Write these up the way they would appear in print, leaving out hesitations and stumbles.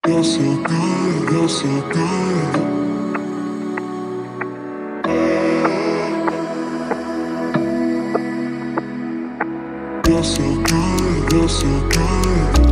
You're so good, you're so good. You're so good, you're so good.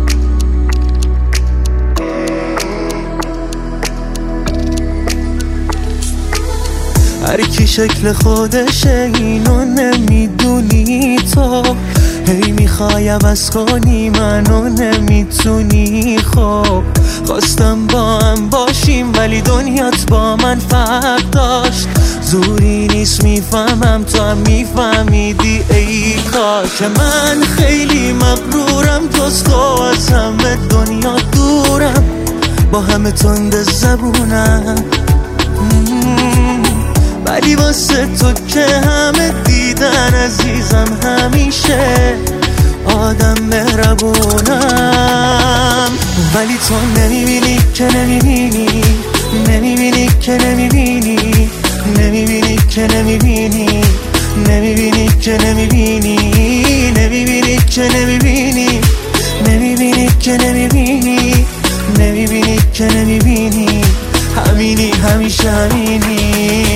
هر کی شکل خودشه اینو نمیدونی تو، هی میخوای عوض کنی منو نمیتونی. خب خواستم با هم باشیم ولی دنیات با من فرق داشت. زوری نیست میفهمم تو هم میفهمیدی ای کاش. من خیلی مغرورم دوست و از همه دنیا دورم، با همه تند زبونم ولی واسه تو که همه دیدن عزیزم همیشه آدم مهربونم. ولی تو نمیبینی که نمیبینی، نمیبینی که نمیبینی، نمیبینی که نمیبینی، نمیبینی که نمیبینی، نمیبینی که نمیبینی، نمیبینی که نمیبینی، نمیبینی که نمیبینی. همینی همیشه همینی.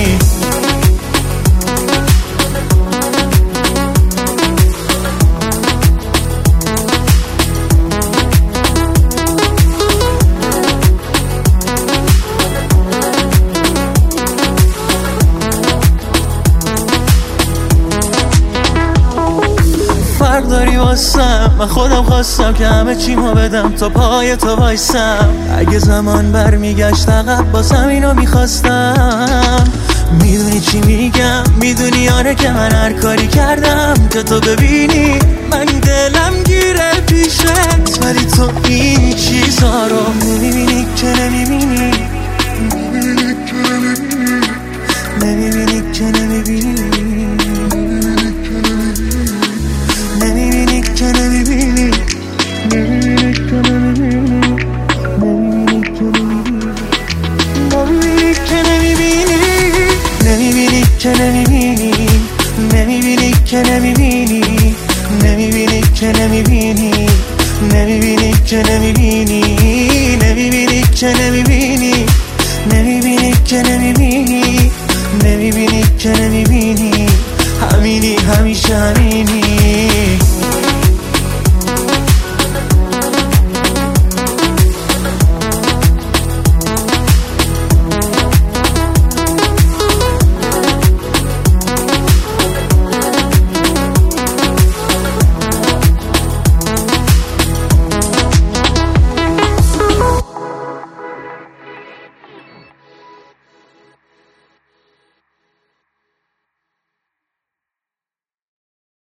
فرق داری واسم، من خودم خواستم که همه چیمو بدم تا پای تو وایسم. اگه زمان برمیگشت عقب بازم اینو میخواستم. میدونی چی میگم، میدونی آره که من هر کاری کردم که تو ببینی من دلم گیره پیشت، ولی تو این چیزا رو نمیبینی که نمیبینی، نمیبینی که نمیبینی، نمیبینی که نمیبینی، نمیبینی که نمیبینی، نمیبینی که نمیبینی، نمیبینی که نمیبینی، نمیبینی که نمیبینی، نمیبینی که نمیبینی، نمیبینی که نمیبینی، نمیبینی که نمیبینی، نمیبینی که نمیبینی، نمیبینی که نمیبینی. همینی همیشه همینی.